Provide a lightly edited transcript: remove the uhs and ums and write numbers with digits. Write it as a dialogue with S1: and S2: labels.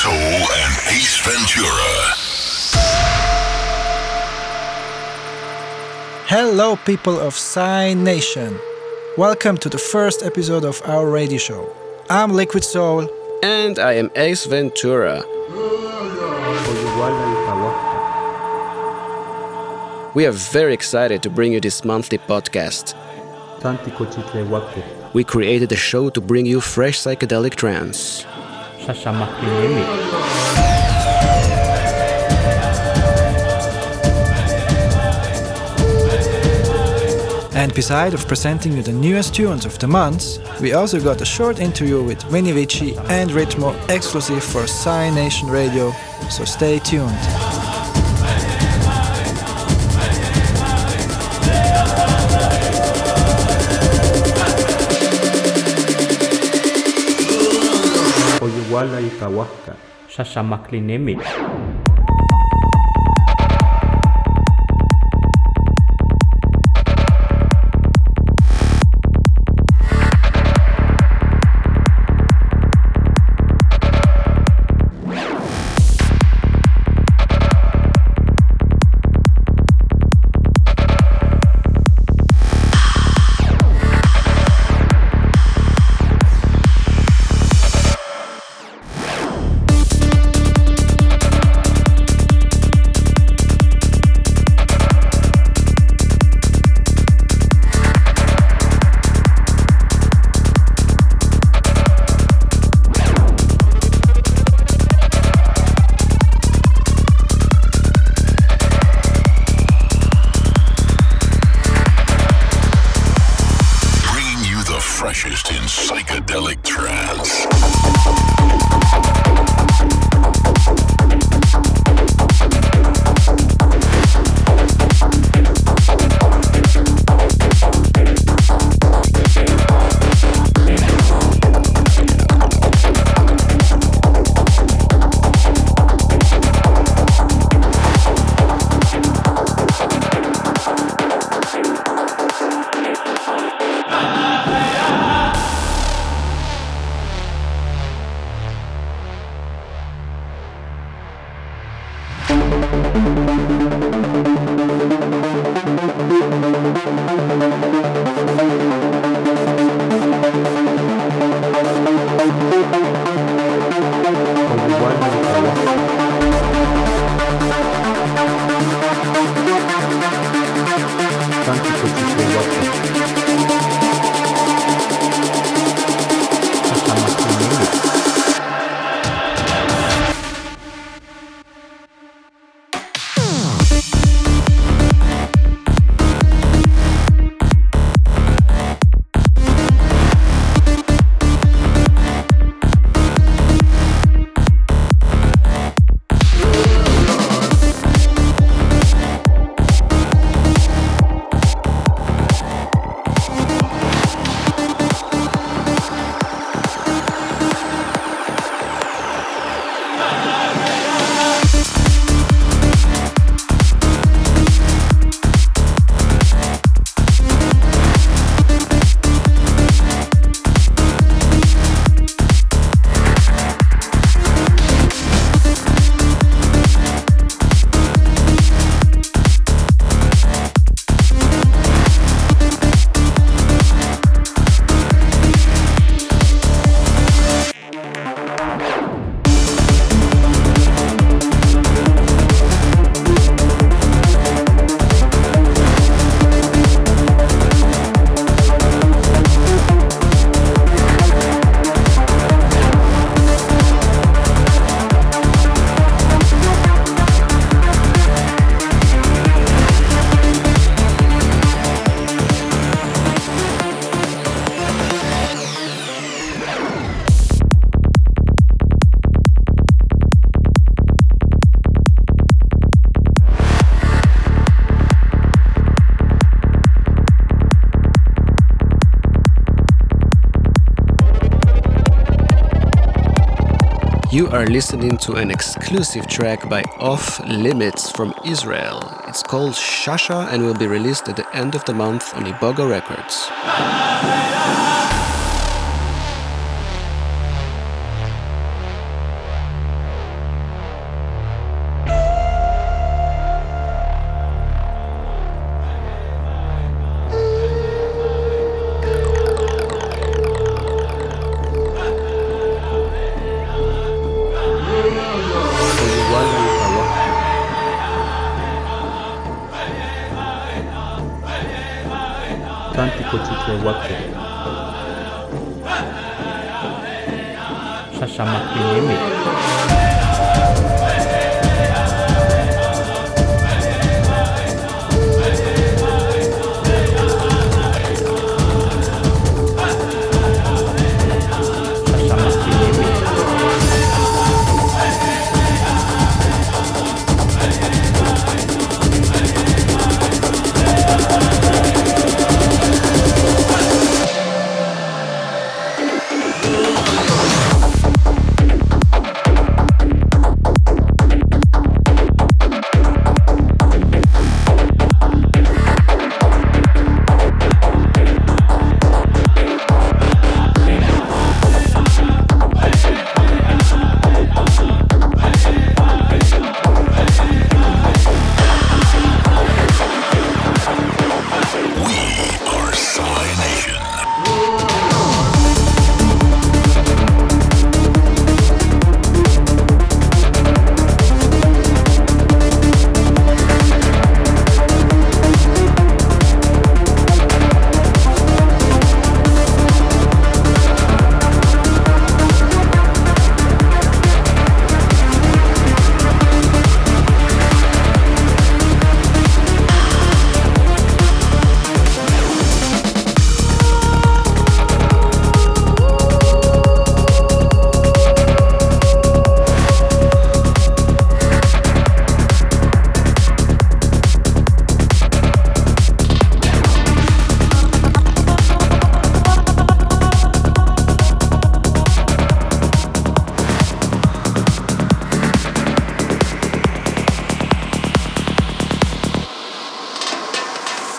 S1: Soul and Ace Ventura.
S2: Hello, people of Psy Nation. Welcome to the first episode of our radio show. I'm Liquid Soul.
S3: And I am Ace Ventura. We are very excited to bring you this monthly podcast. We created a show to bring you fresh psychedelic trance.
S2: And beside of presenting you the newest tunes of the month, we also got a short interview with Vinny Vici and Ritmo exclusive for Psy Nation Radio, so stay tuned.
S4: Oyuwala Ikawaka, Shashamaklinemi.
S1: Freshest in psychedelic trance.
S3: You are listening to an exclusive track by Off Limits from Israel. It's called Shasha and will be released at the end of the month on Iboga Records.
S4: autentico chutwe wake. Shasha maklinemi.